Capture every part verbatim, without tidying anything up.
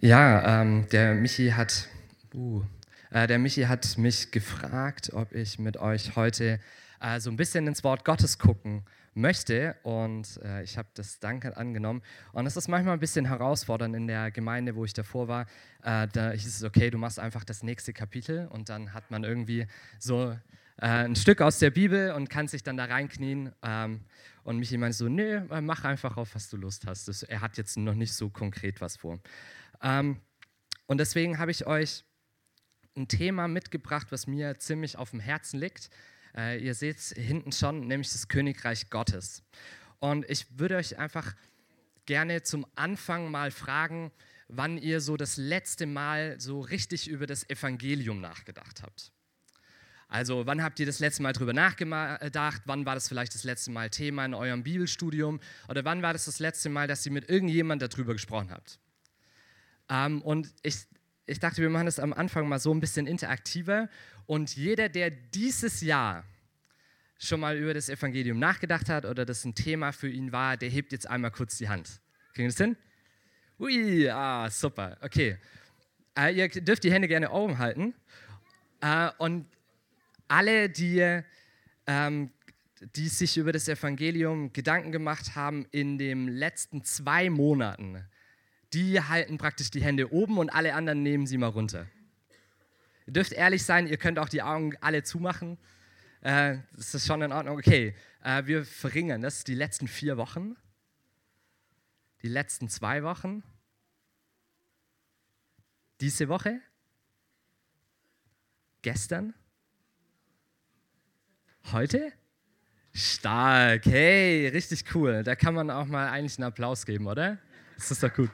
Ja, ähm, der Michi hat, uh, äh, der Michi hat mich gefragt, ob ich mit euch heute äh, so ein bisschen ins Wort Gottes gucken möchte, und äh, ich habe das dankend angenommen. Und es ist manchmal ein bisschen herausfordernd in der Gemeinde, wo ich davor war. Äh, da hieß es, okay, du machst einfach das nächste Kapitel, und dann hat man irgendwie so äh, ein Stück aus der Bibel und kann sich dann da reinknien. Ähm, und Michi meinte so, nee, mach einfach auf, was du Lust hast. Das, er hat jetzt noch nicht so konkret was vor. Ähm, und deswegen habe ich euch ein Thema mitgebracht, was mir ziemlich auf dem Herzen liegt. Äh, ihr seht es hinten schon, nämlich das Königreich Gottes. Und ich würde euch einfach gerne zum Anfang mal fragen, wann ihr so das letzte Mal so richtig über das Evangelium nachgedacht habt. Also wann habt ihr das letzte Mal drüber nachgedacht? Wann war das vielleicht das letzte Mal Thema in eurem Bibelstudium? Oder wann war das das letzte Mal, dass ihr mit irgendjemandem darüber gesprochen habt? Ähm, und ich, ich dachte, wir machen das am Anfang mal so ein bisschen interaktiver. Und jeder, der dieses Jahr schon mal über das Evangelium nachgedacht hat oder das ein Thema für ihn war, der hebt jetzt einmal kurz die Hand. Kriegen wir das hin? Ui, ah, super, okay. Äh, ihr dürft die Hände gerne oben halten. Äh, und alle, die, ähm, die sich über das Evangelium Gedanken gemacht haben in den letzten zwei Monaten, die halten praktisch die Hände oben und alle anderen nehmen sie mal runter. Ihr dürft ehrlich sein, ihr könnt auch die Augen alle zumachen. Äh, das ist schon in Ordnung. Okay, äh, wir verringern das. Die letzten vier Wochen, die letzten zwei Wochen, diese Woche, gestern, heute. Stark, hey, richtig cool. Da kann man auch mal eigentlich einen Applaus geben, oder? Das ist doch gut.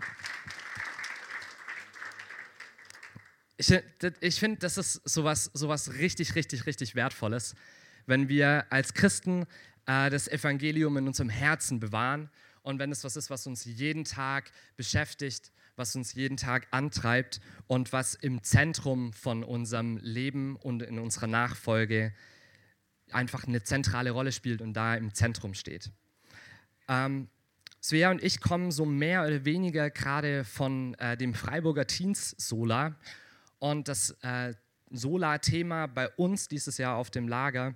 Ich, ich finde, das ist sowas, sowas richtig, richtig, richtig Wertvolles, wenn wir als Christen äh, das Evangelium in unserem Herzen bewahren und wenn es was ist, was uns jeden Tag beschäftigt, was uns jeden Tag antreibt und was im Zentrum von unserem Leben und in unserer Nachfolge einfach eine zentrale Rolle spielt und da im Zentrum steht. Ähm, Svea und ich kommen so mehr oder weniger gerade von äh, dem Freiburger Teens Sola. Und das äh, Sola-Thema bei uns dieses Jahr auf dem Lager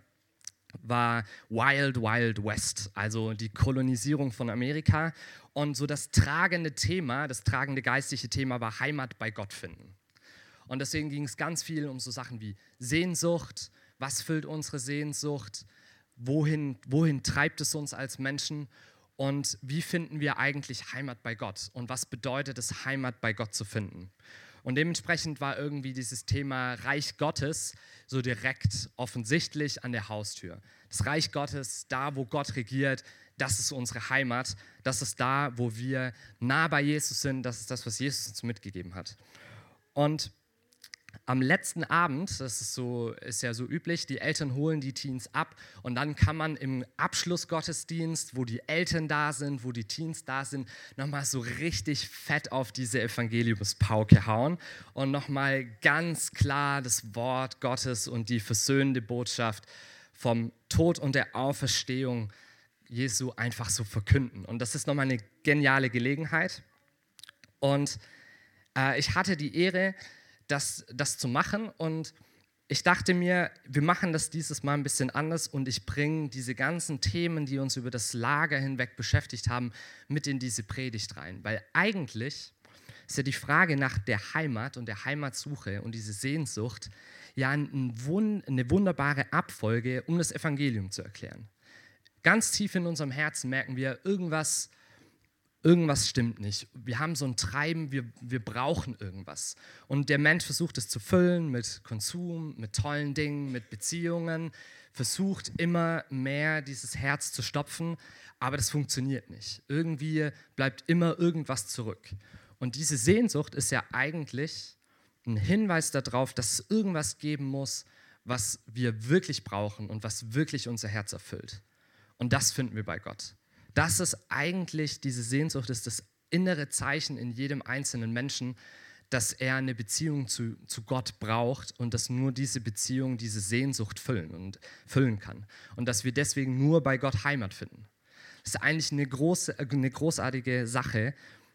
war Wild Wild West, also die Kolonisierung von Amerika. Und so das tragende Thema, das tragende geistliche Thema war Heimat bei Gott finden. Und deswegen ging es ganz viel um so Sachen wie Sehnsucht, was füllt unsere Sehnsucht, wohin, wohin treibt es uns als Menschen und wie finden wir eigentlich Heimat bei Gott und was bedeutet es, Heimat bei Gott zu finden. Und dementsprechend war irgendwie dieses Thema Reich Gottes so direkt offensichtlich an der Haustür. Das Reich Gottes, da wo Gott regiert, das ist unsere Heimat. Das ist da, wo wir nah bei Jesus sind. Das ist das, was Jesus uns mitgegeben hat. Und am letzten Abend, das ist, so, ist ja so üblich, die Eltern holen die Teens ab und dann kann man im Abschlussgottesdienst, wo die Eltern da sind, wo die Teens da sind, nochmal so richtig fett auf diese Evangeliumspauke hauen und nochmal ganz klar das Wort Gottes und die versöhnende Botschaft vom Tod und der Auferstehung Jesu einfach so verkünden. Und das ist nochmal eine geniale Gelegenheit. Und äh, ich hatte die Ehre, Das, das zu machen und ich dachte mir, wir machen das dieses Mal ein bisschen anders und ich bringe diese ganzen Themen, die uns über das Lager hinweg beschäftigt haben, mit in diese Predigt rein, weil eigentlich ist ja die Frage nach der Heimat und der Heimatsuche und diese Sehnsucht ja ein Wund- eine wunderbare Abfolge, um das Evangelium zu erklären. Ganz tief in unserem Herzen merken wir, irgendwas Irgendwas stimmt nicht. Wir haben so ein Treiben, wir, wir brauchen irgendwas. Und der Mensch versucht es zu füllen mit Konsum, mit tollen Dingen, mit Beziehungen, versucht immer mehr dieses Herz zu stopfen, aber das funktioniert nicht. Irgendwie bleibt immer irgendwas zurück. Und diese Sehnsucht ist ja eigentlich ein Hinweis darauf, dass es irgendwas geben muss, was wir wirklich brauchen und was wirklich unser Herz erfüllt. Und das finden wir bei Gott. Das ist eigentlich, diese Sehnsucht ist das innere Zeichen in jedem einzelnen Menschen, dass er eine Beziehung zu, zu Gott braucht und dass nur diese Beziehung diese Sehnsucht füllen und füllen kann. Und dass wir deswegen nur bei Gott Heimat finden. Das ist eigentlich eine, große, eine großartige Sache.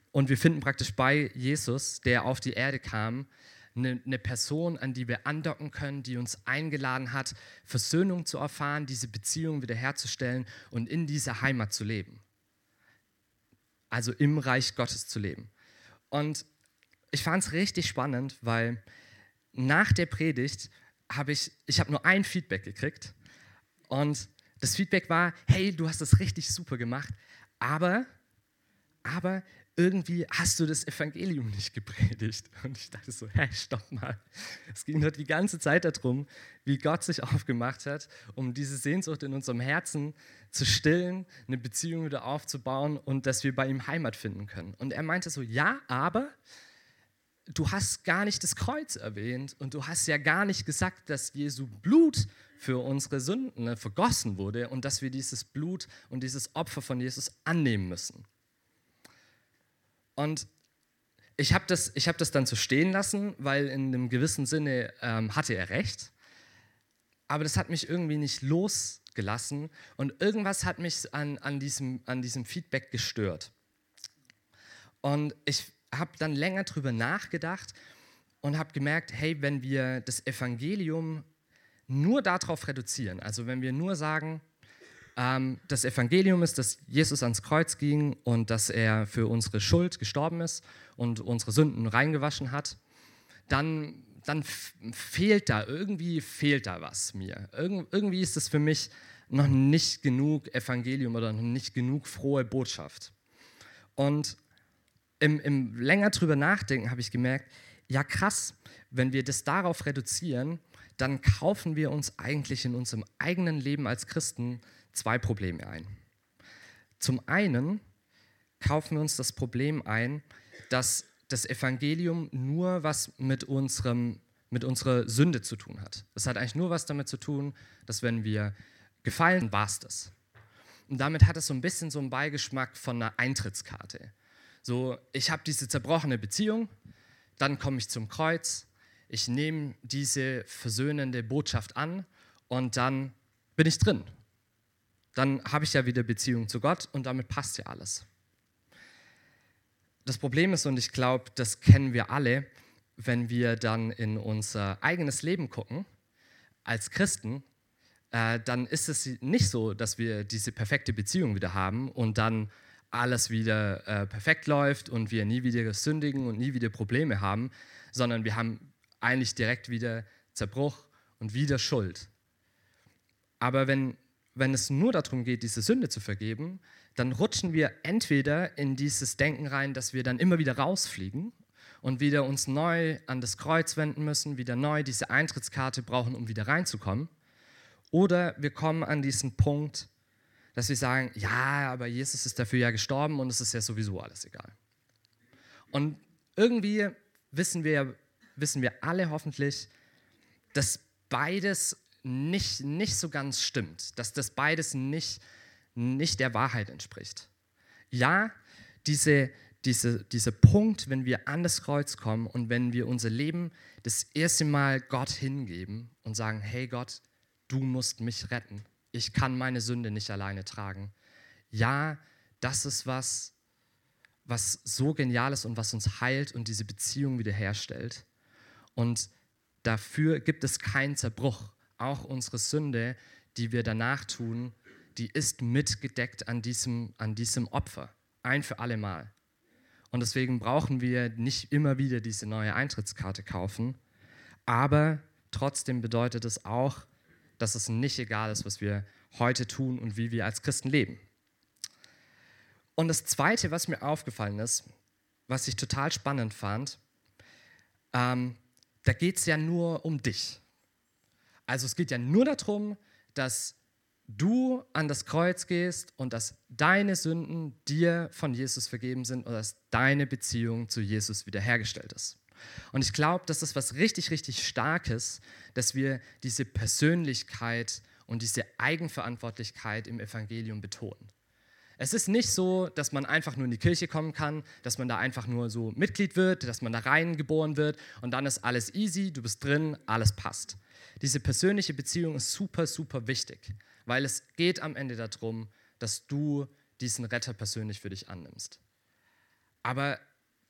Und wir finden praktisch bei Jesus, der auf die Erde kam, eine, eine Person, an die wir andocken können, die uns eingeladen hat, Versöhnung zu erfahren, diese Beziehung wiederherzustellen und in dieser Heimat zu leben. Also im Reich Gottes zu leben. Und ich fand es richtig spannend, weil nach der Predigt habe ich, ich habe nur ein Feedback gekriegt. Und das Feedback war, hey, du hast das richtig super gemacht, aber, aber irgendwie hast du das Evangelium nicht gepredigt. Und ich dachte so, hey, stopp mal. Es ging dort die ganze Zeit darum, wie Gott sich aufgemacht hat, um diese Sehnsucht in unserem Herzen zu stillen, eine Beziehung wieder aufzubauen und dass wir bei ihm Heimat finden können. Und er meinte so, ja, aber du hast gar nicht das Kreuz erwähnt und du hast ja gar nicht gesagt, dass Jesu Blut für unsere Sünden vergossen wurde und dass wir dieses Blut und dieses Opfer von Jesus annehmen müssen. Und ich habe das, ich hab das dann so stehen lassen, weil in einem gewissen Sinne ähm, hatte er recht. Aber das hat mich irgendwie nicht losgelassen und irgendwas hat mich an, an, diesem, an diesem Feedback gestört. Und ich habe dann länger drüber nachgedacht und habe gemerkt, hey, wenn wir das Evangelium nur darauf reduzieren, also wenn wir nur sagen, ähm, das Evangelium ist, dass Jesus ans Kreuz ging und dass er für unsere Schuld gestorben ist und unsere Sünden reingewaschen hat, dann, dann f- fehlt da, irgendwie fehlt da was mir. Irg- irgendwie ist das für mich noch nicht genug Evangelium oder noch nicht genug frohe Botschaft. Und Im, im länger drüber nachdenken habe ich gemerkt, ja krass, wenn wir das darauf reduzieren, dann kaufen wir uns eigentlich in unserem eigenen Leben als Christen zwei Probleme ein. Zum einen kaufen wir uns das Problem ein, dass das Evangelium nur was mit, unserem, mit unserer Sünde zu tun hat. Das hat eigentlich nur was damit zu tun, dass wenn wir gefallen, war es das. Und damit hat es so ein bisschen so einen Beigeschmack von einer Eintrittskarte. So, ich habe diese zerbrochene Beziehung, dann komme ich zum Kreuz, ich nehme diese versöhnende Botschaft an und dann bin ich drin. Dann habe ich ja wieder Beziehung zu Gott und damit passt ja alles. Das Problem ist, und ich glaube, das kennen wir alle, wenn wir dann in unser eigenes Leben gucken, als Christen, äh, dann ist es nicht so, dass wir diese perfekte Beziehung wieder haben und dann alles wieder äh, perfekt läuft und wir nie wieder sündigen und nie wieder Probleme haben, sondern wir haben eigentlich direkt wieder Zerbruch und wieder Schuld. Aber wenn, wenn es nur darum geht, diese Sünde zu vergeben, dann rutschen wir entweder in dieses Denken rein, dass wir dann immer wieder rausfliegen und wieder uns neu an das Kreuz wenden müssen, wieder neu diese Eintrittskarte brauchen, um wieder reinzukommen. Oder wir kommen an diesen Punkt, dass wir sagen, ja, aber Jesus ist dafür ja gestorben und es ist ja sowieso alles egal. Und irgendwie wissen wir, wissen wir alle hoffentlich, dass beides nicht, nicht so ganz stimmt, dass das beides nicht, nicht der Wahrheit entspricht. Ja, diese, diese, dieser Punkt, wenn wir an das Kreuz kommen und wenn wir unser Leben das erste Mal Gott hingeben und sagen, hey Gott, du musst mich retten. Ich kann meine Sünde nicht alleine tragen. Ja, das ist was, was so genial ist und was uns heilt und diese Beziehung wiederherstellt. Und dafür gibt es keinen Zerbruch. Auch unsere Sünde, die wir danach tun, die ist mitgedeckt an diesem, an diesem Opfer. Ein für alle Mal. Und deswegen brauchen wir nicht immer wieder diese neue Eintrittskarte kaufen. Aber trotzdem bedeutet es auch, dass es nicht egal ist, was wir heute tun und wie wir als Christen leben. Und das Zweite, was mir aufgefallen ist, was ich total spannend fand, ähm, da geht es ja nur um dich. Also es geht ja nur darum, dass du an das Kreuz gehst und dass deine Sünden dir von Jesus vergeben sind und dass deine Beziehung zu Jesus wiederhergestellt ist. Und ich glaube, das ist was richtig, richtig Starkes, dass wir diese Persönlichkeit und diese Eigenverantwortlichkeit im Evangelium betonen. Es ist nicht so, dass man einfach nur in die Kirche kommen kann, dass man da einfach nur so Mitglied wird, dass man da reingeboren wird und dann ist alles easy, du bist drin, alles passt. Diese persönliche Beziehung ist super, super wichtig, weil es geht am Ende darum, dass du diesen Retter persönlich für dich annimmst. Aber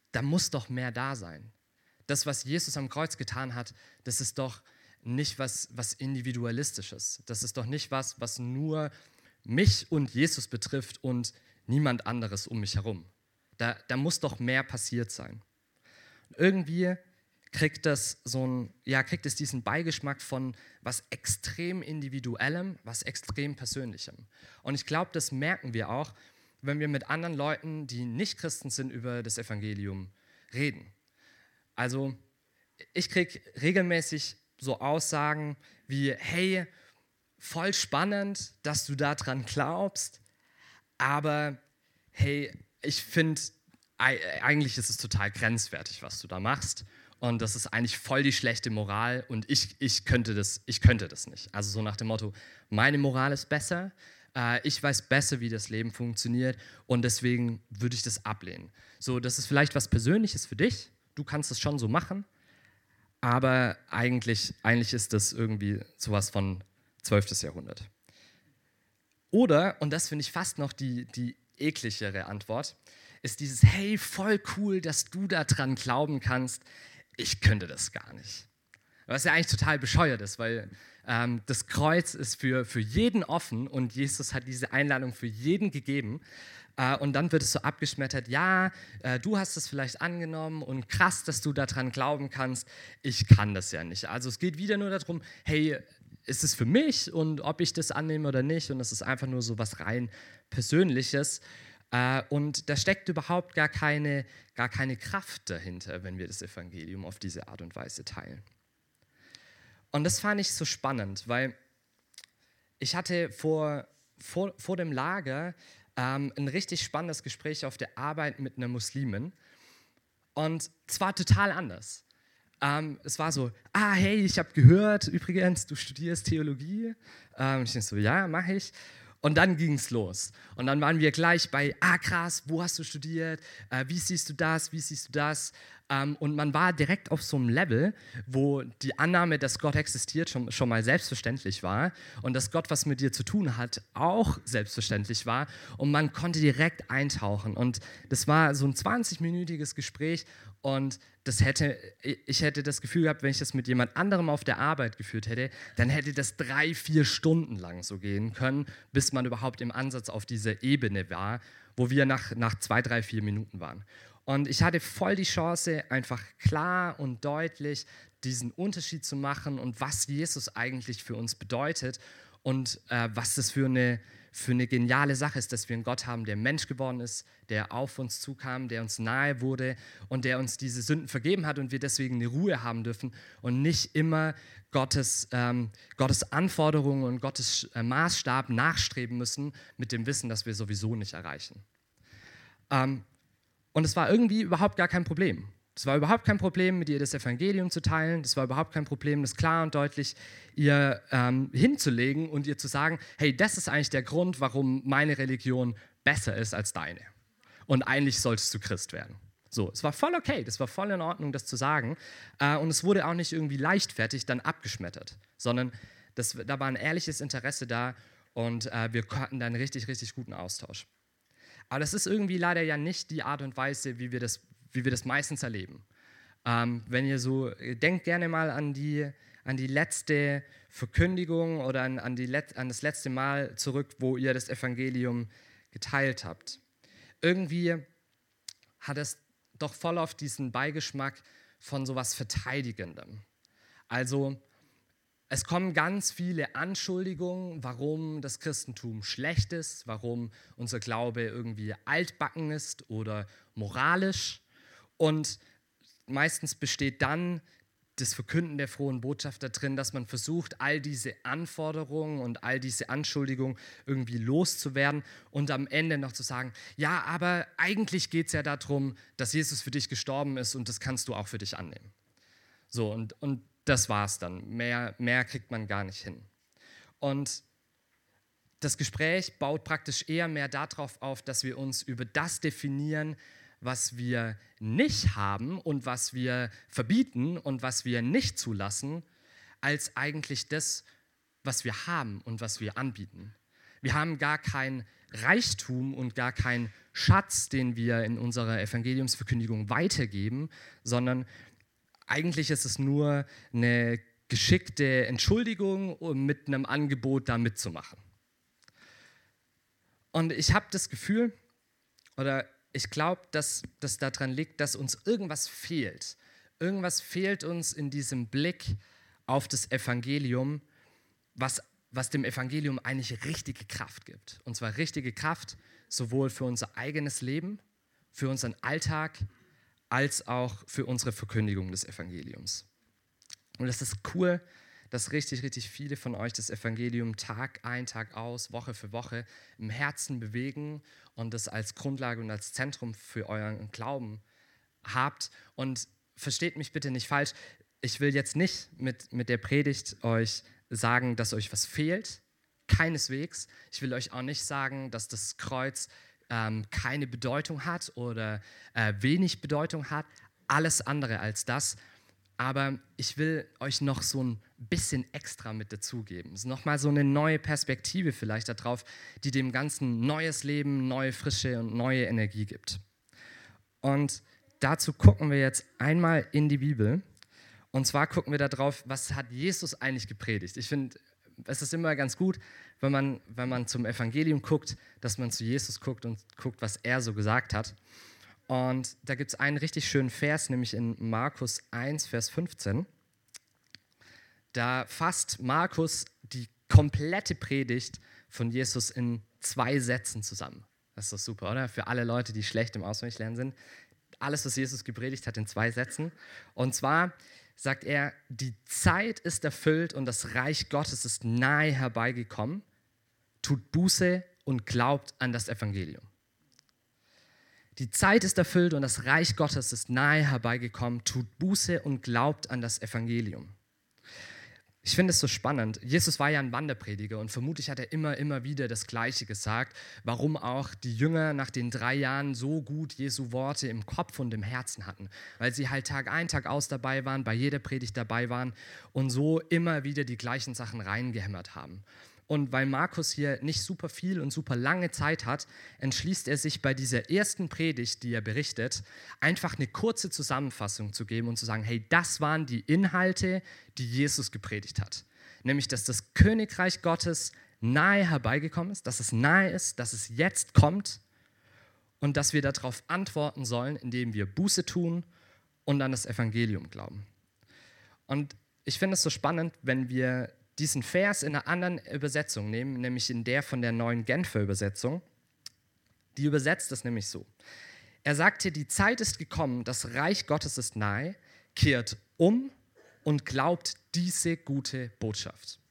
da muss doch mehr da sein. Das, was Jesus am Kreuz getan hat, das ist doch nicht was, was Individualistisches. Das ist doch nicht was, was nur mich und Jesus betrifft und niemand anderes um mich herum. Da, da muss doch mehr passiert sein. Irgendwie kriegt das so ein, ja, kriegt es diesen Beigeschmack von was extrem Individuellem, was extrem Persönlichem. Und ich glaube, das merken wir auch, wenn wir mit anderen Leuten, die nicht Christen sind, über das Evangelium reden. Also ich kriege regelmäßig so Aussagen wie, hey, voll spannend, dass du daran glaubst, aber hey, ich finde, eigentlich ist es total grenzwertig, was du da machst. Und das ist eigentlich voll die schlechte Moral und ich, ich, könnte, das, ich könnte das nicht. Also so nach dem Motto, meine Moral ist besser, äh, ich weiß besser, wie das Leben funktioniert und deswegen würde ich das ablehnen. So, das ist vielleicht was Persönliches für dich, du kannst es schon so machen, aber eigentlich, eigentlich ist das irgendwie sowas von zwölften Jahrhundert. Oder, und das finde ich fast noch die, die ekligere Antwort, ist dieses, hey, voll cool, dass du daran glauben kannst, ich könnte das gar nicht. Was ja eigentlich total bescheuert ist, weil ähm, das Kreuz ist für, für jeden offen und Jesus hat diese Einladung für jeden gegeben. Äh, und dann wird es so abgeschmettert, ja, äh, du hast es vielleicht angenommen und krass, dass du daran glauben kannst, ich kann das ja nicht. Also es geht wieder nur darum, hey, ist es für mich und ob ich das annehme oder nicht und es ist einfach nur so was rein Persönliches. Uh, und da steckt überhaupt gar keine, gar keine Kraft dahinter, wenn wir das Evangelium auf diese Art und Weise teilen. Und das fand ich so spannend, weil ich hatte vor, vor, vor dem Lager ähm, ein richtig spannendes Gespräch auf der Arbeit mit einer Muslimin. Und es war total anders. Ähm, es war so, ah hey, ich habe gehört, übrigens, du studierst Theologie. Ähm, ich denke so, ja, mache ich. Und dann ging es los. Und dann waren wir gleich bei, ah krass, wo hast du studiert? Äh, wie siehst du das? Wie siehst du das? Ähm, und man war direkt auf so einem Level, wo die Annahme, dass Gott existiert, schon, schon mal selbstverständlich war. Und dass Gott was mit dir zu tun hat, auch selbstverständlich war. Und man konnte direkt eintauchen. Und das war so ein zwanzig-minütiges Gespräch. Und das hätte, ich hätte das Gefühl gehabt, wenn ich das mit jemand anderem auf der Arbeit geführt hätte, dann hätte das drei, vier Stunden lang so gehen können, bis man überhaupt im Ansatz auf dieser Ebene war, wo wir nach, nach zwei, drei, vier Minuten waren. Und ich hatte voll die Chance, einfach klar und deutlich diesen Unterschied zu machen und was Jesus eigentlich für uns bedeutet und äh, was das für eine für eine geniale Sache ist, dass wir einen Gott haben, der Mensch geworden ist, der auf uns zukam, der uns nahe wurde und der uns diese Sünden vergeben hat und wir deswegen eine Ruhe haben dürfen und nicht immer Gottes, ähm, Gottes Anforderungen und Gottes äh, Maßstab nachstreben müssen mit dem Wissen, dass wir sowieso nicht erreichen. Ähm, und es war irgendwie überhaupt gar kein Problem. Es war überhaupt kein Problem, mit ihr das Evangelium zu teilen. Es war überhaupt kein Problem, das klar und deutlich ihr ähm, hinzulegen und ihr zu sagen, hey, das ist eigentlich der Grund, warum meine Religion besser ist als deine. Und eigentlich solltest du Christ werden. So, es war voll okay, das war voll in Ordnung, das zu sagen. Äh, und es wurde auch nicht irgendwie leichtfertig dann abgeschmettert, sondern das, da war ein ehrliches Interesse da und äh, wir hatten da einen richtig, richtig guten Austausch. Aber das ist irgendwie leider ja nicht die Art und Weise, wie wir das wie wir das meistens erleben. Ähm, wenn ihr so, denkt gerne mal an die, an die letzte Verkündigung oder an, an, die Let, an das letzte Mal zurück, wo ihr das Evangelium geteilt habt. Irgendwie hat es doch voll auf diesen Beigeschmack von sowas Verteidigendem. Also es kommen ganz viele Anschuldigungen, warum das Christentum schlecht ist, warum unser Glaube irgendwie altbacken ist oder moralisch. Und meistens besteht dann das Verkünden der frohen Botschaft da drin, dass man versucht, all diese Anforderungen und all diese Anschuldigungen irgendwie loszuwerden und am Ende noch zu sagen, ja, aber eigentlich geht es ja darum, dass Jesus für dich gestorben ist und das kannst du auch für dich annehmen. So, und, und das war's dann. Mehr, mehr kriegt man gar nicht hin. Und das Gespräch baut praktisch eher mehr darauf auf, dass wir uns über das definieren, was wir nicht haben und was wir verbieten und was wir nicht zulassen, als eigentlich das, was wir haben und was wir anbieten. Wir haben gar kein Reichtum und gar kein Schatz, den wir in unserer Evangeliumsverkündigung weitergeben, sondern eigentlich ist es nur eine geschickte Entschuldigung, um mit einem Angebot da mitzumachen. Und ich habe das Gefühl, oder ich glaube, dass das daran liegt, dass uns irgendwas fehlt. Irgendwas fehlt uns in diesem Blick auf das Evangelium, was, was dem Evangelium eigentlich richtige Kraft gibt. Und zwar richtige Kraft sowohl für unser eigenes Leben, für unseren Alltag, als auch für unsere Verkündigung des Evangeliums. Und es ist cool, dass richtig, richtig viele von euch das Evangelium Tag ein, Tag aus, Woche für Woche im Herzen bewegen und das als Grundlage und als Zentrum für euren Glauben habt. Und versteht mich bitte nicht falsch, ich will jetzt nicht mit, mit der Predigt euch sagen, dass euch was fehlt, keineswegs. Ich will euch auch nicht sagen, dass das Kreuz ähm, keine Bedeutung hat oder äh, wenig Bedeutung hat, alles andere als das. Aber ich will euch noch so ein bisschen extra mit dazugeben. Nochmal so eine neue Perspektive vielleicht darauf, die dem Ganzen neues Leben, neue Frische und neue Energie gibt. Und dazu gucken wir jetzt einmal in die Bibel. Und zwar gucken wir da drauf, was hat Jesus eigentlich gepredigt. Ich finde, es ist immer ganz gut, wenn man, wenn man zum Evangelium guckt, dass man zu Jesus guckt und guckt, was er so gesagt hat. Und da gibt es einen richtig schönen Vers, nämlich in Markus eins, Vers fünfzehn. Da fasst Markus die komplette Predigt von Jesus in zwei Sätzen zusammen. Das ist doch super, oder? Für alle Leute, die schlecht im Auswendiglernen sind. Alles, was Jesus gepredigt hat, in zwei Sätzen. Und zwar sagt er, die Zeit ist erfüllt und das Reich Gottes ist nahe herbeigekommen. Tut Buße und glaubt an das Evangelium. Die Zeit ist erfüllt und das Reich Gottes ist nahe herbeigekommen. Tut Buße und glaubt an das Evangelium. Ich finde es so spannend. Jesus war ja ein Wanderprediger und vermutlich hat er immer, immer wieder das Gleiche gesagt, warum auch die Jünger nach den drei Jahren so gut Jesu Worte im Kopf und im Herzen hatten. Weil sie halt Tag ein, Tag aus dabei waren, bei jeder Predigt dabei waren und so immer wieder die gleichen Sachen reingehämmert haben. Und weil Markus hier nicht super viel und super lange Zeit hat, entschließt er sich bei dieser ersten Predigt, die er berichtet, einfach eine kurze Zusammenfassung zu geben und zu sagen, hey, das waren die Inhalte, die Jesus gepredigt hat. Nämlich, dass das Königreich Gottes nahe herbeigekommen ist, dass es nahe ist, dass es jetzt kommt und dass wir darauf antworten sollen, indem wir Buße tun und an das Evangelium glauben. Und ich finde es so spannend, wenn wir diesen Vers in einer anderen Übersetzung nehmen, nämlich in der von der neuen Genfer Übersetzung. Die übersetzt das nämlich so. Er sagte, die Zeit ist gekommen, das Reich Gottes ist nahe, kehrt um und glaubt diese gute Botschaft.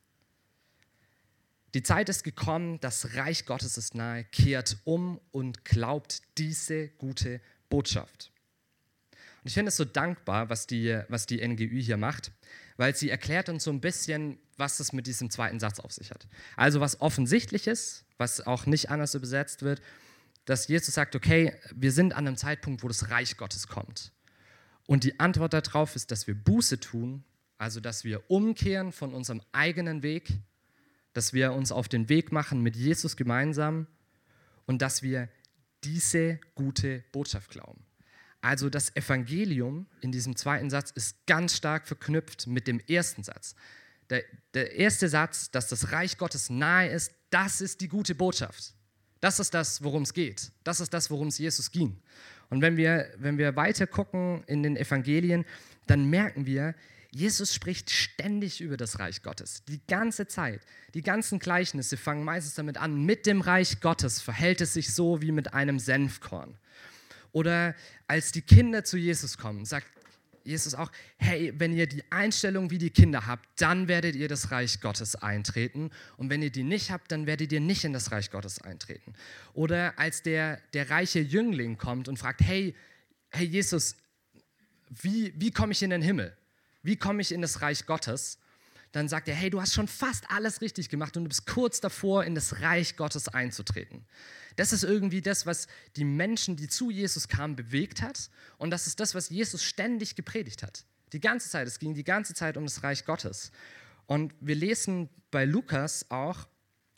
Die Zeit ist gekommen, das Reich Gottes ist nahe, kehrt um und glaubt diese gute Botschaft. Und ich finde es so dankbar, was die, was die N G Ü hier macht, weil sie erklärt uns so ein bisschen, was es mit diesem zweiten Satz auf sich hat. Also was offensichtlich ist, was auch nicht anders übersetzt wird, dass Jesus sagt, okay, wir sind an einem Zeitpunkt, wo das Reich Gottes kommt. Und die Antwort darauf ist, dass wir Buße tun, also dass wir umkehren von unserem eigenen Weg, dass wir uns auf den Weg machen mit Jesus gemeinsam und dass wir diese gute Botschaft glauben. Also das Evangelium in diesem zweiten Satz ist ganz stark verknüpft mit dem ersten Satz. Der, der erste Satz, dass das Reich Gottes nahe ist, das ist die gute Botschaft. Das ist das, worum es geht. Das ist das, worum es Jesus ging. Und wenn wir, wenn wir weiter gucken in den Evangelien, dann merken wir, Jesus spricht ständig über das Reich Gottes. Die ganze Zeit. Die ganzen Gleichnisse fangen meistens damit an, mit dem Reich Gottes verhält es sich so wie mit einem Senfkorn. Oder als die Kinder zu Jesus kommen, sagt Jesus auch, hey, wenn ihr die Einstellung wie die Kinder habt, dann werdet ihr das Reich Gottes eintreten. Und wenn ihr die nicht habt, dann werdet ihr nicht in das Reich Gottes eintreten. Oder als der, der reiche Jüngling kommt und fragt, hey, hey Jesus, wie, wie komme ich in den Himmel? Wie komme ich in das Reich Gottes? Dann sagt er, hey, du hast schon fast alles richtig gemacht und du bist kurz davor, in das Reich Gottes einzutreten. Das ist irgendwie das, was die Menschen, die zu Jesus kamen, bewegt hat. Und das ist das, was Jesus ständig gepredigt hat. Die ganze Zeit, es ging die ganze Zeit um das Reich Gottes. Und wir lesen bei Lukas auch,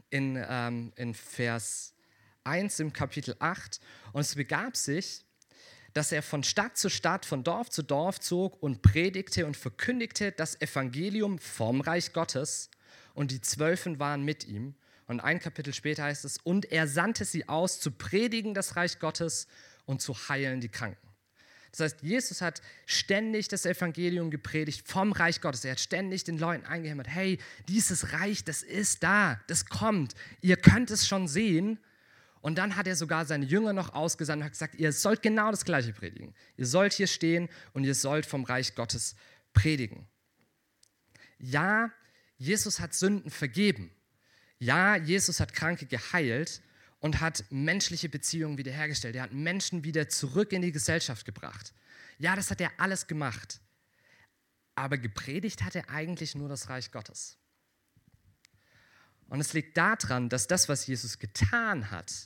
in, ähm, in Vers eins im Kapitel acht. Und es begab sich, dass er von Stadt zu Stadt, von Dorf zu Dorf zog und predigte und verkündigte das Evangelium vom Reich Gottes. Und die Zwölfen waren mit ihm. Und ein Kapitel später heißt es, und er sandte sie aus, zu predigen das Reich Gottes und zu heilen die Kranken. Das heißt, Jesus hat ständig das Evangelium gepredigt vom Reich Gottes. Er hat ständig den Leuten eingehämmert, hey, dieses Reich, das ist da, das kommt. Ihr könnt es schon sehen. Und dann hat er sogar seine Jünger noch ausgesandt und hat gesagt, ihr sollt genau das Gleiche predigen. Ihr sollt hier stehen und ihr sollt vom Reich Gottes predigen. Ja, Jesus hat Sünden vergeben. Ja, Jesus hat Kranke geheilt und hat menschliche Beziehungen wiederhergestellt. Er hat Menschen wieder zurück in die Gesellschaft gebracht. Ja, das hat er alles gemacht. Aber gepredigt hat er eigentlich nur das Reich Gottes. Und es liegt daran, dass das, was Jesus getan hat,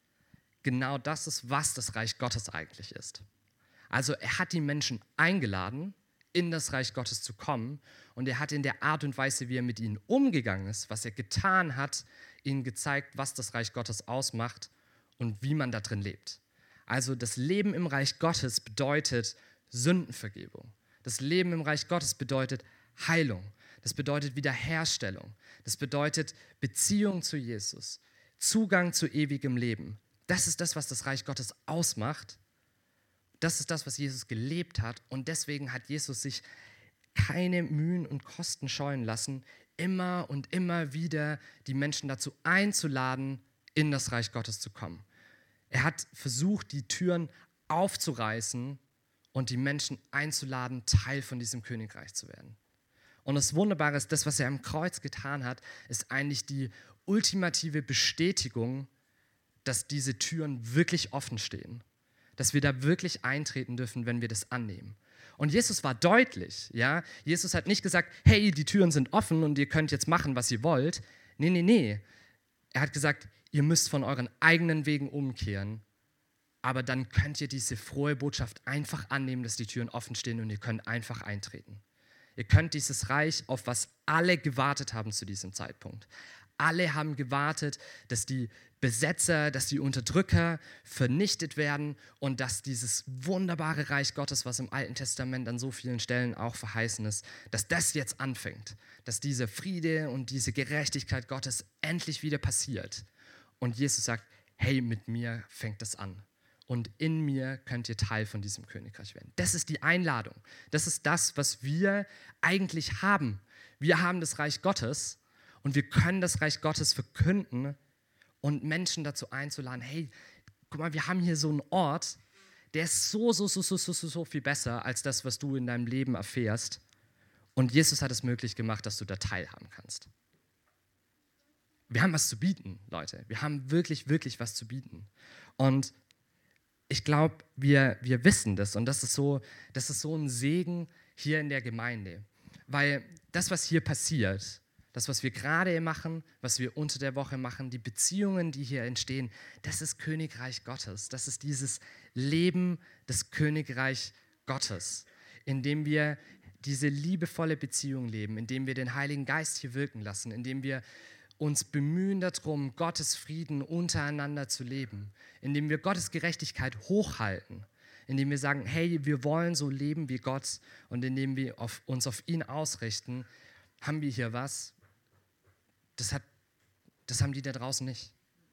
genau das ist, was das Reich Gottes eigentlich ist. Also er hat die Menschen eingeladen, in das Reich Gottes zu kommen, und er hat in der Art und Weise, wie er mit ihnen umgegangen ist, was er getan hat, ihnen gezeigt, was das Reich Gottes ausmacht und wie man da drin lebt. Also das Leben im Reich Gottes bedeutet Sündenvergebung. Das Leben im Reich Gottes bedeutet Heilung. Das bedeutet Wiederherstellung. Das bedeutet Beziehung zu Jesus, Zugang zu ewigem Leben. Das ist das, was das Reich Gottes ausmacht. Das ist das, was Jesus gelebt hat. Und deswegen hat Jesus sich keine Mühen und Kosten scheuen lassen, immer und immer wieder die Menschen dazu einzuladen, in das Reich Gottes zu kommen. Er hat versucht, die Türen aufzureißen und die Menschen einzuladen, Teil von diesem Königreich zu werden. Und das Wunderbare ist, das, was er am Kreuz getan hat, ist eigentlich die ultimative Bestätigung, dass diese Türen wirklich offen stehen. Dass wir da wirklich eintreten dürfen, wenn wir das annehmen. Und Jesus war deutlich, ja. Jesus hat nicht gesagt, hey, die Türen sind offen und ihr könnt jetzt machen, was ihr wollt. Nee, nee, nee. Er hat gesagt, ihr müsst von euren eigenen Wegen umkehren, aber dann könnt ihr diese frohe Botschaft einfach annehmen, dass die Türen offen stehen und ihr könnt einfach eintreten. Ihr könnt dieses Reich, auf was alle gewartet haben zu diesem Zeitpunkt. Alle haben gewartet, dass die Besetzer, dass die Unterdrücker vernichtet werden und dass dieses wunderbare Reich Gottes, was im Alten Testament an so vielen Stellen auch verheißen ist, dass das jetzt anfängt, dass dieser Friede und diese Gerechtigkeit Gottes endlich wieder passiert. Und Jesus sagt, hey, mit mir fängt das an. Und in mir könnt ihr Teil von diesem Königreich werden. Das ist die Einladung. Das ist das, was wir eigentlich haben. Wir haben das Reich Gottes und wir können das Reich Gottes verkünden und Menschen dazu einzuladen, hey, guck mal, wir haben hier so einen Ort, der ist so, so, so, so, so, so, so viel besser als das, was du in deinem Leben erfährst. Und Jesus hat es möglich gemacht, dass du da teilhaben kannst. Wir haben was zu bieten, Leute. Wir haben wirklich, wirklich was zu bieten. Und ich glaube, wir, wir wissen das und das ist, so, das ist so ein Segen hier in der Gemeinde. Weil das, was hier passiert, das, was wir gerade machen, was wir unter der Woche machen, die Beziehungen, die hier entstehen, das ist Königreich Gottes. Das ist dieses Leben des Königreich Gottes, in dem wir diese liebevolle Beziehung leben, in dem wir den Heiligen Geist hier wirken lassen, in dem wir uns bemühen darum, Gottes Frieden untereinander zu leben, indem wir Gottes Gerechtigkeit hochhalten, indem wir sagen, hey, wir wollen so leben wie Gott und indem wir auf, uns auf ihn ausrichten, haben wir hier was, das, hat, das haben die da draußen nicht.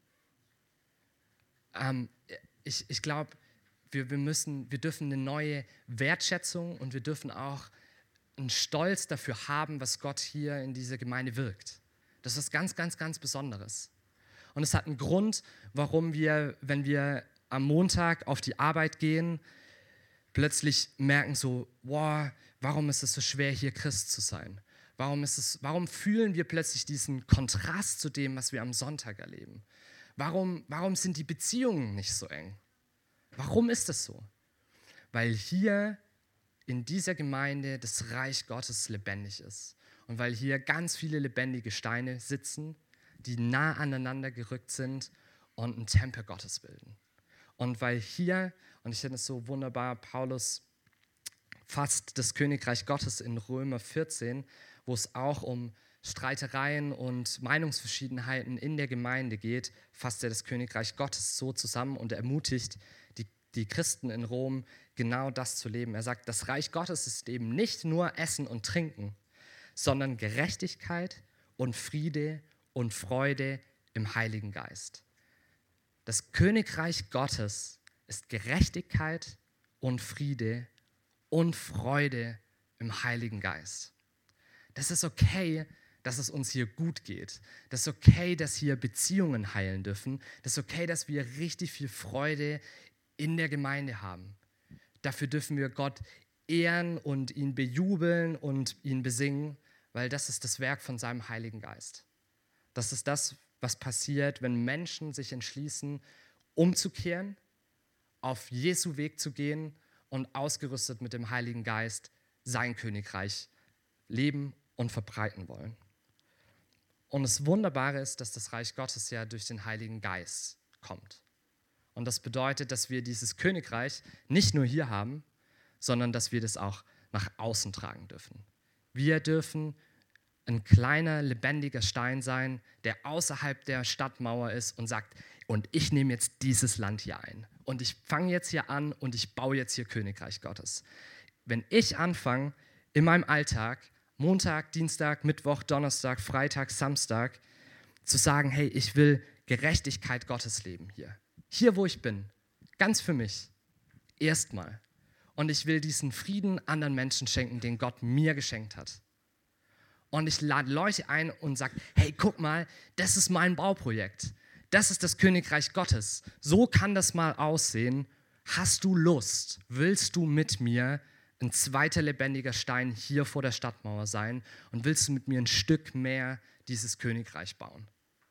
Ähm, ich ich glaube, wir, wir, wir dürfen eine neue Wertschätzung und wir dürfen auch einen Stolz dafür haben, was Gott hier in dieser Gemeinde wirkt. Das ist ganz, ganz, ganz Besonderes. Und es hat einen Grund, warum wir, wenn wir am Montag auf die Arbeit gehen, plötzlich merken so, wow, warum ist es so schwer, hier Christ zu sein? Warum ist es, warum fühlen wir plötzlich diesen Kontrast zu dem, was wir am Sonntag erleben? Warum, warum sind die Beziehungen nicht so eng? Warum ist das so? Weil hier in dieser Gemeinde das Reich Gottes lebendig ist. Und weil hier ganz viele lebendige Steine sitzen, die nah aneinander gerückt sind und einen Tempel Gottes bilden. Und weil hier, und ich finde es so wunderbar, Paulus fasst das Königreich Gottes in Römer vierzehn, wo es auch um Streitereien und Meinungsverschiedenheiten in der Gemeinde geht, fasst er das Königreich Gottes so zusammen und ermutigt die, die Christen in Rom, genau das zu leben. Er sagt, das Reich Gottes ist eben nicht nur Essen und Trinken, sondern Gerechtigkeit und Friede und Freude im Heiligen Geist. Das Königreich Gottes ist Gerechtigkeit und Friede und Freude im Heiligen Geist. Das ist okay, dass es uns hier gut geht. Das ist okay, dass hier Beziehungen heilen dürfen. Das ist okay, dass wir richtig viel Freude in der Gemeinde haben. Dafür dürfen wir Gott ehren und ihn bejubeln und ihn besingen, weil das ist das Werk von seinem Heiligen Geist. Das ist das, was passiert, wenn Menschen sich entschließen, umzukehren, auf Jesu Weg zu gehen und ausgerüstet mit dem Heiligen Geist sein Königreich leben und verbreiten wollen. Und das Wunderbare ist, dass das Reich Gottes ja durch den Heiligen Geist kommt. Und das bedeutet, dass wir dieses Königreich nicht nur hier haben, sondern dass wir das auch nach außen tragen dürfen. Wir dürfen ein kleiner, lebendiger Stein sein, der außerhalb der Stadtmauer ist und sagt, und ich nehme jetzt dieses Land hier ein. Und ich fange jetzt hier an und ich baue jetzt hier Königreich Gottes. Wenn ich anfange, in meinem Alltag, Montag, Dienstag, Mittwoch, Donnerstag, Freitag, Samstag, zu sagen, hey, ich will Gerechtigkeit Gottes leben hier. Hier, wo ich bin, ganz für mich, erstmal. Und ich will diesen Frieden anderen Menschen schenken, den Gott mir geschenkt hat. Und ich lade Leute ein und sage, hey, guck mal, das ist mein Bauprojekt. Das ist das Königreich Gottes. So kann das mal aussehen. Hast du Lust? Willst du mit mir ein zweiter lebendiger Stein hier vor der Stadtmauer sein und willst du mit mir ein Stück mehr dieses Königreich bauen?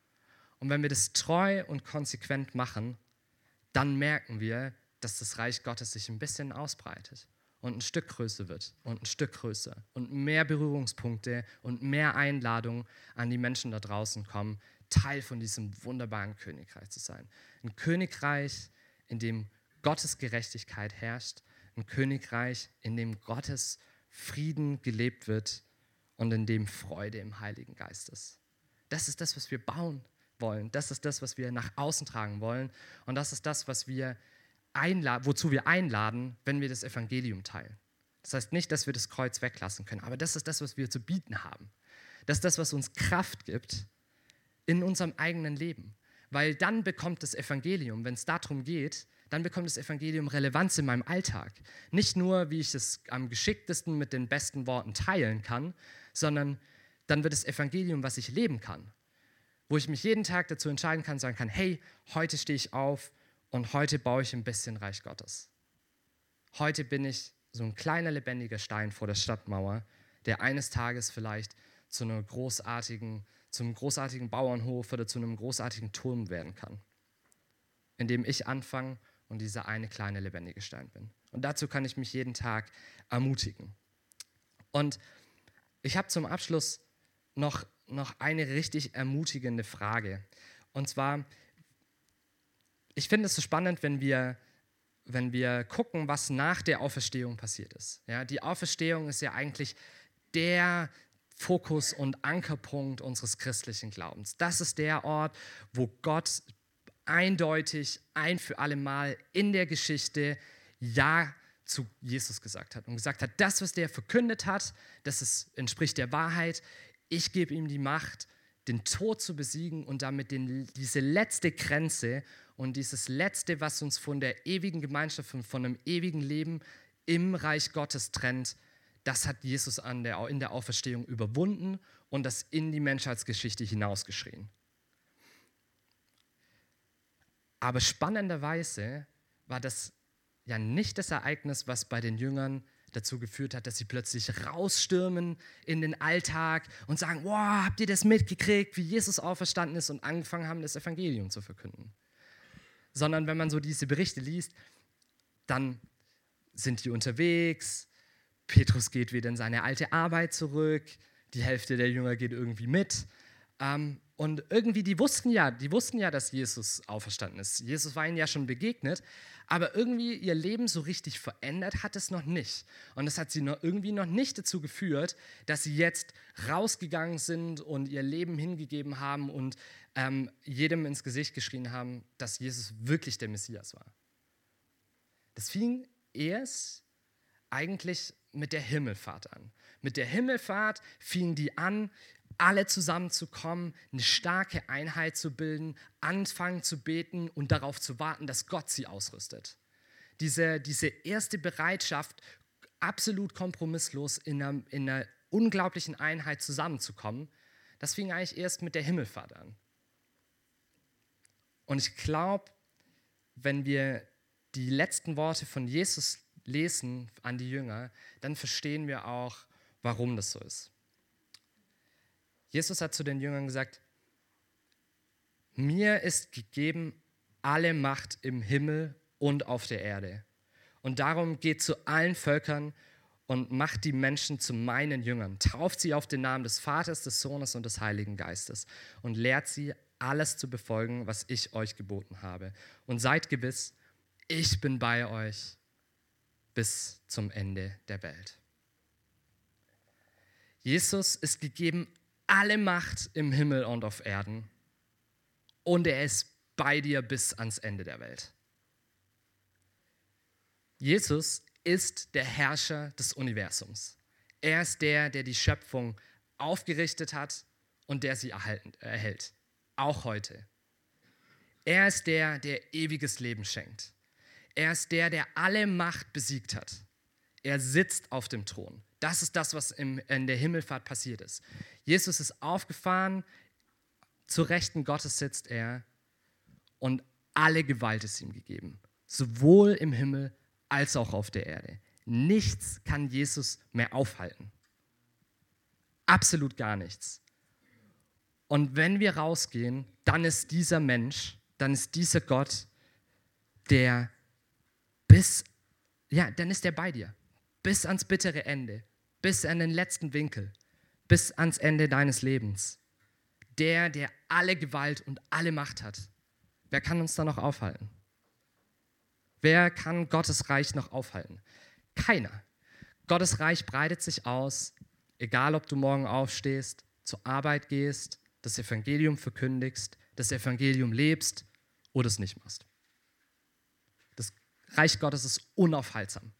Und wenn wir das treu und konsequent machen, dann merken wir, dass das Reich Gottes sich ein bisschen ausbreitet und ein Stück größer wird und ein Stück größer und mehr Berührungspunkte und mehr Einladungen an die Menschen da draußen kommen, Teil von diesem wunderbaren Königreich zu sein. Ein Königreich, in dem Gottes Gerechtigkeit herrscht, ein Königreich, in dem Gottes Frieden gelebt wird und in dem Freude im Heiligen Geist ist. Das ist das, was wir bauen wollen. Das ist das, was wir nach außen tragen wollen. Und das ist das, was wir einladen, wozu wir einladen, wenn wir das Evangelium teilen. Das heißt nicht, dass wir das Kreuz weglassen können, aber das ist das, was wir zu bieten haben. Das ist das, was uns Kraft gibt in unserem eigenen Leben. Weil dann bekommt das Evangelium, wenn es darum geht, dann bekommt das Evangelium Relevanz in meinem Alltag. Nicht nur, wie ich es am geschicktesten mit den besten Worten teilen kann, sondern dann wird das Evangelium, was ich leben kann. Wo ich mich jeden Tag dazu entscheiden kann, sagen kann, hey, heute stehe ich auf und heute baue ich ein bisschen Reich Gottes. Heute bin ich so ein kleiner, lebendiger Stein vor der Stadtmauer, der eines Tages vielleicht zu einer großartigen, zum großartigen Bauernhof oder zu einem großartigen Turm werden kann, in dem ich anfange und dieser eine kleine, lebendige Stein bin. Und dazu kann ich mich jeden Tag ermutigen. Und ich habe zum Abschluss noch, noch eine richtig ermutigende Frage. Und zwar, ich finde es so spannend, wenn wir, wenn wir gucken, was nach der Auferstehung passiert ist. Ja, die Auferstehung ist ja eigentlich der Fokus und Ankerpunkt unseres christlichen Glaubens. Das ist der Ort, wo Gott eindeutig ein für alle Mal in der Geschichte Ja zu Jesus gesagt hat und gesagt hat, das, was der verkündet hat, das ist, entspricht der Wahrheit. Ich gebe ihm die Macht, den Tod zu besiegen und damit den, diese letzte Grenze und dieses Letzte, was uns von der ewigen Gemeinschaft und von einem ewigen Leben im Reich Gottes trennt, das hat Jesus an der, in der Auferstehung überwunden und das in die Menschheitsgeschichte hinausgeschrien. Aber spannenderweise war das ja nicht das Ereignis, was bei den Jüngern dazu geführt hat, dass sie plötzlich rausstürmen in den Alltag und sagen, wow, habt ihr das mitgekriegt, wie Jesus auferstanden ist und angefangen haben, das Evangelium zu verkünden. Sondern wenn man so diese Berichte liest, dann sind die unterwegs, Petrus geht wieder in seine alte Arbeit zurück, die Hälfte der Jünger geht irgendwie mit, Ähm, und irgendwie, die wussten ja, die wussten ja, dass Jesus auferstanden ist. Jesus war ihnen ja schon begegnet, aber irgendwie ihr Leben so richtig verändert hat es noch nicht. Und das hat sie noch irgendwie noch nicht dazu geführt, dass sie jetzt rausgegangen sind und ihr Leben hingegeben haben und ähm, jedem ins Gesicht geschrien haben, dass Jesus wirklich der Messias war. Das fing erst eigentlich mit der Himmelfahrt an. Mit der Himmelfahrt fingen die an, alle zusammenzukommen, eine starke Einheit zu bilden, anfangen zu beten und darauf zu warten, dass Gott sie ausrüstet. Diese, diese erste Bereitschaft, absolut kompromisslos in einer, in einer unglaublichen Einheit zusammenzukommen, das fing eigentlich erst mit der Himmelfahrt an. Und ich glaube, wenn wir die letzten Worte von Jesus lesen an die Jünger, dann verstehen wir auch, warum das so ist. Jesus hat zu den Jüngern gesagt, mir ist gegeben alle Macht im Himmel und auf der Erde. Und darum geht zu allen Völkern und macht die Menschen zu meinen Jüngern. Tauft sie auf den Namen des Vaters, des Sohnes und des Heiligen Geistes und lehrt sie, alles zu befolgen, was ich euch geboten habe. Und seid gewiss, ich bin bei euch bis zum Ende der Welt. Jesus ist gegeben alle Macht im Himmel und auf Erden und er ist bei dir bis ans Ende der Welt. Jesus ist der Herrscher des Universums. Er ist der, der die Schöpfung aufgerichtet hat und der sie erhalten, erhält, auch heute. Er ist der, der ewiges Leben schenkt. Er ist der, der alle Macht besiegt hat. Er sitzt auf dem Thron. Das ist das, was im, in der Himmelfahrt passiert ist. Jesus ist aufgefahren, zu Rechten Gottes sitzt er und alle Gewalt ist ihm gegeben. Sowohl im Himmel als auch auf der Erde. Nichts kann Jesus mehr aufhalten. Absolut gar nichts. Und wenn wir rausgehen, dann ist dieser Mensch, dann ist dieser Gott, der bis, ja, dann ist er bei dir. Bis ans bittere Ende, bis an den letzten Winkel, bis ans Ende deines Lebens. Der, der alle Gewalt und alle Macht hat. Wer kann uns da noch aufhalten? Wer kann Gottes Reich noch aufhalten? Keiner. Gottes Reich breitet sich aus, egal ob du morgen aufstehst, zur Arbeit gehst, das Evangelium verkündigst, das Evangelium lebst oder es nicht machst. Das Reich Gottes ist unaufhaltsam.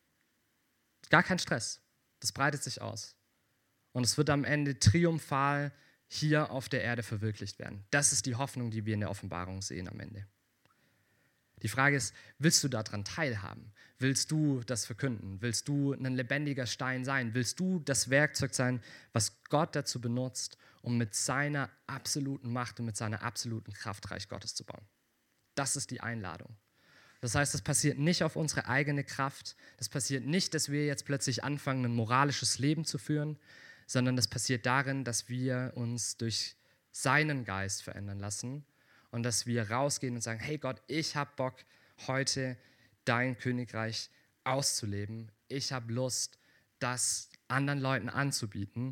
Gar kein Stress. Das breitet sich aus. Und es wird am Ende triumphal hier auf der Erde verwirklicht werden. Das ist die Hoffnung, die wir in der Offenbarung sehen am Ende. Die Frage ist, willst du daran teilhaben? Willst du das verkünden? Willst du ein lebendiger Stein sein? Willst du das Werkzeug sein, was Gott dazu benutzt, um mit seiner absoluten Macht und mit seiner absoluten Kraft Reich Gottes zu bauen? Das ist die Einladung. Das heißt, das passiert nicht auf unsere eigene Kraft. Das passiert nicht, dass wir jetzt plötzlich anfangen, ein moralisches Leben zu führen, sondern das passiert darin, dass wir uns durch seinen Geist verändern lassen und dass wir rausgehen und sagen, hey Gott, ich habe Bock, heute dein Königreich auszuleben. Ich habe Lust, das anderen Leuten anzubieten.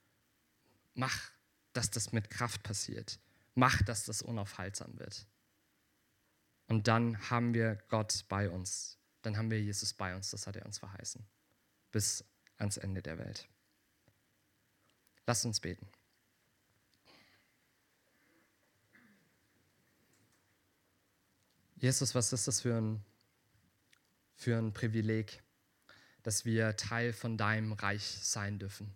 Mach, dass das mit Kraft passiert. Mach, dass das unaufhaltsam wird. Und dann haben wir Gott bei uns. Dann haben wir Jesus bei uns. Das hat er uns verheißen. Bis ans Ende der Welt. Lasst uns beten. Jesus, was ist das für ein, für ein Privileg, dass wir Teil von deinem Reich sein dürfen.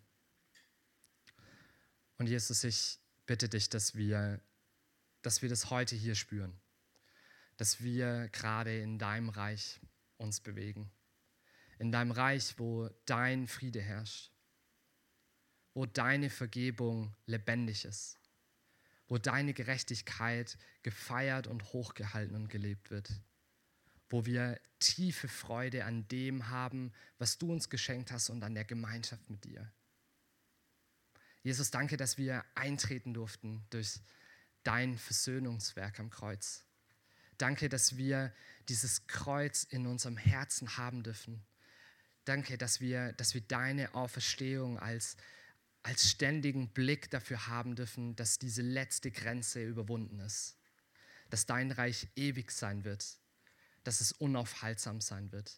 Und Jesus, ich bitte dich, dass wir, dass wir das heute hier spüren. Dass wir gerade in deinem Reich uns bewegen. In deinem Reich, wo dein Friede herrscht. Wo deine Vergebung lebendig ist. Wo deine Gerechtigkeit gefeiert und hochgehalten und gelebt wird. Wo wir tiefe Freude an dem haben, was du uns geschenkt hast und an der Gemeinschaft mit dir. Jesus, danke, dass wir eintreten durften durch dein Versöhnungswerk am Kreuz. Danke, dass wir dieses Kreuz in unserem Herzen haben dürfen. Danke, dass wir, dass wir deine Auferstehung als, als ständigen Blick dafür haben dürfen, dass diese letzte Grenze überwunden ist, dass dein Reich ewig sein wird, dass es unaufhaltsam sein wird.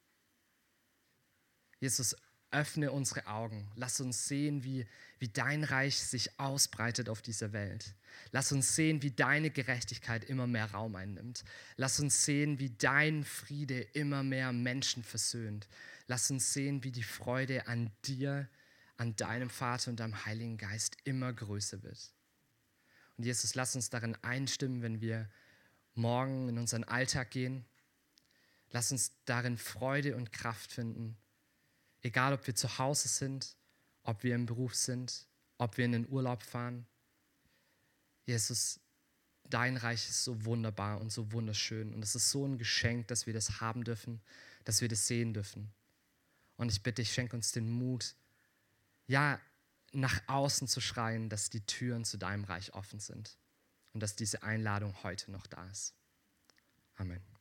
Jesus, öffne unsere Augen. Lass uns sehen, wie, wie dein Reich sich ausbreitet auf dieser Welt. Lass uns sehen, wie deine Gerechtigkeit immer mehr Raum einnimmt. Lass uns sehen, wie dein Friede immer mehr Menschen versöhnt. Lass uns sehen, wie die Freude an dir, an deinem Vater und deinem Heiligen Geist immer größer wird. Und Jesus, lass uns darin einstimmen, wenn wir morgen in unseren Alltag gehen. Lass uns darin Freude und Kraft finden. Egal, ob wir zu Hause sind, ob wir im Beruf sind, ob wir in den Urlaub fahren. Jesus, dein Reich ist so wunderbar und so wunderschön. Und es ist so ein Geschenk, dass wir das haben dürfen, dass wir das sehen dürfen. Und ich bitte dich, schenk uns den Mut, ja, nach außen zu schreien, dass die Türen zu deinem Reich offen sind und dass diese Einladung heute noch da ist. Amen.